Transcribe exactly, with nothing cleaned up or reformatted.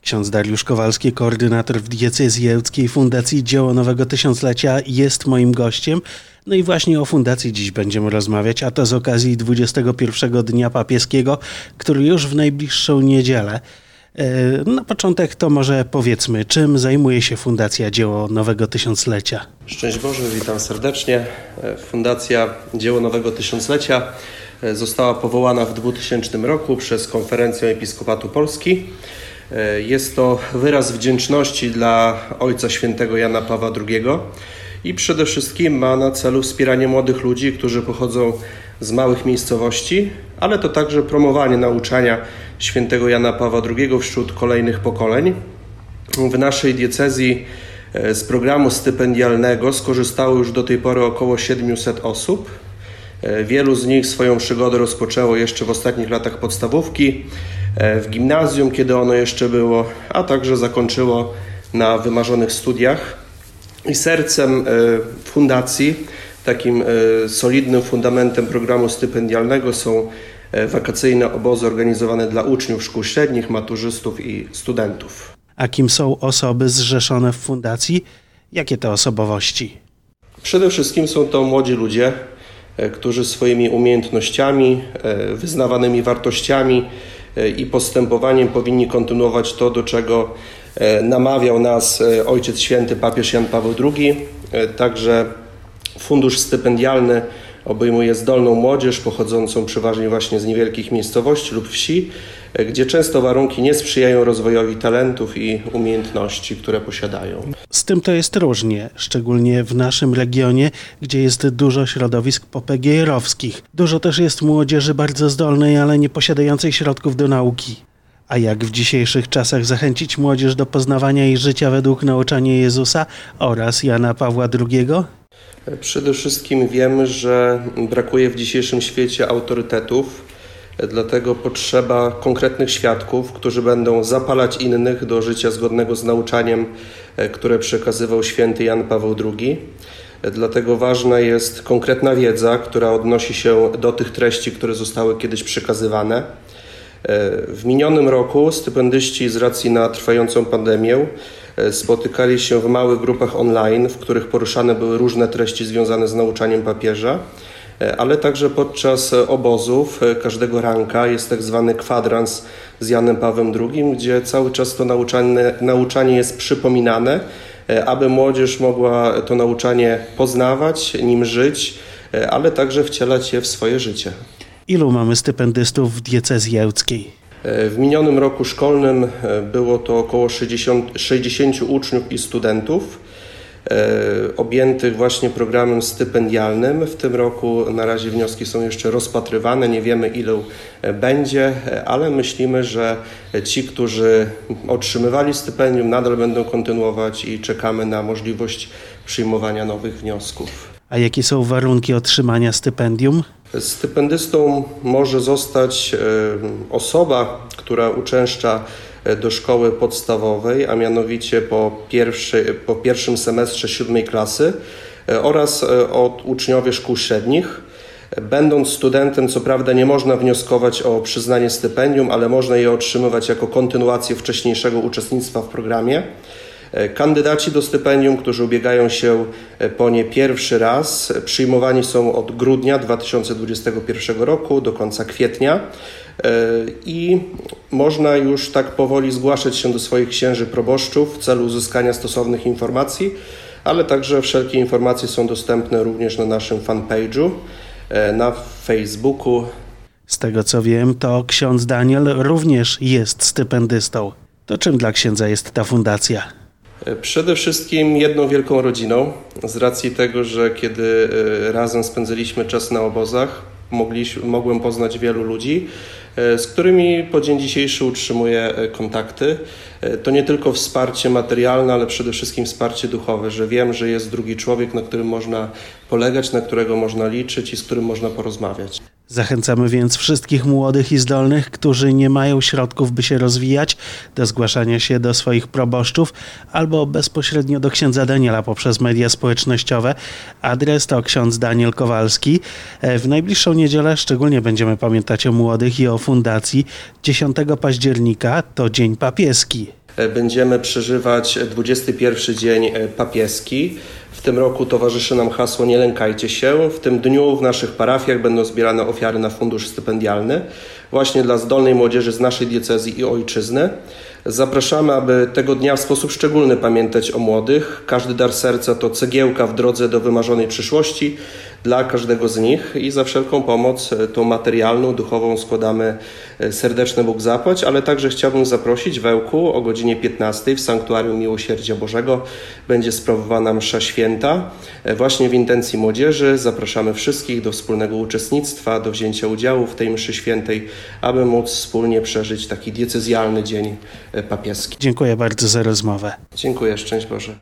Ksiądz Dariusz Kowalski, koordynator w diecezji ełckiej Fundacji Dzieło Nowego Tysiąclecia, jest moim gościem. No i właśnie o fundacji dziś będziemy rozmawiać, a to z okazji dwudziestego pierwszego Dnia Papieskiego, który już w najbliższą niedzielę. Na początek to może powiedzmy, czym zajmuje się Fundacja Dzieło Nowego Tysiąclecia? Szczęść Boże, witam serdecznie. Fundacja Dzieło Nowego Tysiąclecia została powołana w dwutysięcznym roku przez Konferencję Episkopatu Polski. Jest to wyraz wdzięczności dla Ojca Świętego Jana Pawła drugiego i przede wszystkim ma na celu wspieranie młodych ludzi, którzy pochodzą z małych miejscowości, ale to także promowanie nauczania Świętego Jana Pawła drugiego wśród kolejnych pokoleń. W naszej diecezji z programu stypendialnego skorzystało już do tej pory około siedemset osób. Wielu z nich swoją przygodę rozpoczęło jeszcze w ostatnich latach podstawówki, w gimnazjum, kiedy ono jeszcze było, a także zakończyło na wymarzonych studiach. I sercem fundacji, takim solidnym fundamentem programu stypendialnego są wakacyjne obozy organizowane dla uczniów szkół średnich, maturzystów i studentów. A kim są osoby zrzeszone w fundacji? Jakie to osobowości? Przede wszystkim są to młodzi ludzie, którzy swoimi umiejętnościami, wyznawanymi wartościami i postępowaniem powinni kontynuować to, do czego namawiał nas Ojciec Święty papież Jan Paweł drugi. Także fundusz stypendialny obejmuje zdolną młodzież pochodzącą przeważnie właśnie z niewielkich miejscowości lub wsi, gdzie często warunki nie sprzyjają rozwojowi talentów i umiejętności, które posiadają. Z tym to jest różnie, szczególnie w naszym regionie, gdzie jest dużo środowisk popegierowskich. Dużo też jest młodzieży bardzo zdolnej, ale nie posiadającej środków do nauki. A jak w dzisiejszych czasach zachęcić młodzież do poznawania jej życia według nauczania Jezusa oraz Jana Pawła drugiego? Przede wszystkim wiemy, że brakuje w dzisiejszym świecie autorytetów, dlatego potrzeba konkretnych świadków, którzy będą zapalać innych do życia zgodnego z nauczaniem, które przekazywał święty Jan Paweł drugi. Dlatego ważna jest konkretna wiedza, która odnosi się do tych treści, które zostały kiedyś przekazywane. W minionym roku stypendyści z racji na trwającą pandemię spotykali się w małych grupach online, w których poruszane były różne treści związane z nauczaniem papieża, ale także podczas obozów każdego ranka jest tak zwany kwadrans z Janem Pawłem drugim, gdzie cały czas to nauczanie, nauczanie jest przypominane, aby młodzież mogła to nauczanie poznawać, nim żyć, ale także wcielać je w swoje życie. Ilu mamy stypendystów w diecezji ełckiej? W minionym roku szkolnym było to około sześćdziesięciu uczniów i studentów objętych właśnie programem stypendialnym. W tym roku na razie wnioski są jeszcze rozpatrywane, nie wiemy ilu będzie, ale myślimy, że ci, którzy otrzymywali stypendium, nadal będą kontynuować i czekamy na możliwość przyjmowania nowych wniosków. A jakie są warunki otrzymania stypendium? Stypendystą może zostać osoba, która uczęszcza do szkoły podstawowej, a mianowicie po, pierwszy, po pierwszym semestrze siódmej klasy oraz od uczniowie szkół średnich. Będąc studentem, co prawda nie można wnioskować o przyznanie stypendium, ale można je otrzymywać jako kontynuację wcześniejszego uczestnictwa w programie. Kandydaci do stypendium, którzy ubiegają się po nie pierwszy raz, przyjmowani są od grudnia dwa tysiące dwudziestego pierwszego roku do końca kwietnia i można już tak powoli zgłaszać się do swoich księży proboszczów w celu uzyskania stosownych informacji, ale także wszelkie informacje są dostępne również na naszym fanpage'u, na Facebooku. Z tego co wiem, to ksiądz Daniel również jest stypendystą. To czym dla księdza jest ta fundacja? Przede wszystkim jedną wielką rodziną, z racji tego, że kiedy razem spędziliśmy czas na obozach, mogliśmy, mogłem poznać wielu ludzi, z którymi po dzień dzisiejszy utrzymuję kontakty. To nie tylko wsparcie materialne, ale przede wszystkim wsparcie duchowe, że wiem, że jest drugi człowiek, na którym można polegać, na którego można liczyć i z którym można porozmawiać. Zachęcamy więc wszystkich młodych i zdolnych, którzy nie mają środków, by się rozwijać, do zgłaszania się do swoich proboszczów albo bezpośrednio do księdza Daniela poprzez media społecznościowe. Adres to ksiądz Daniel Kowalski. W najbliższą niedzielę szczególnie będziemy pamiętać o młodych i o fundacji. dziesiątego października to Dzień Papieski. będziemy przeżywać dwudziesty pierwszy dzień papieski. W tym roku towarzyszy nam hasło "Nie lękajcie się". W tym dniu w naszych parafiach będą zbierane ofiary na fundusz stypendialny właśnie dla zdolnej młodzieży z naszej diecezji i ojczyzny. Zapraszamy, aby tego dnia w sposób szczególny pamiętać o młodych. Każdy dar serca to cegiełka w drodze do wymarzonej przyszłości dla każdego z nich i za wszelką pomoc, tą materialną, duchową, składamy serdeczny Bóg zapłać, ale także chciałbym zaprosić w Ełku o godzinie piętnastej w Sanktuarium Miłosierdzia Bożego będzie sprawowana msza święta właśnie w intencji młodzieży. Zapraszamy wszystkich do wspólnego uczestnictwa, do wzięcia udziału w tej mszy świętej, aby móc wspólnie przeżyć taki diecezjalny dzień papieski. Dziękuję bardzo za rozmowę. Dziękuję, szczęść Boże.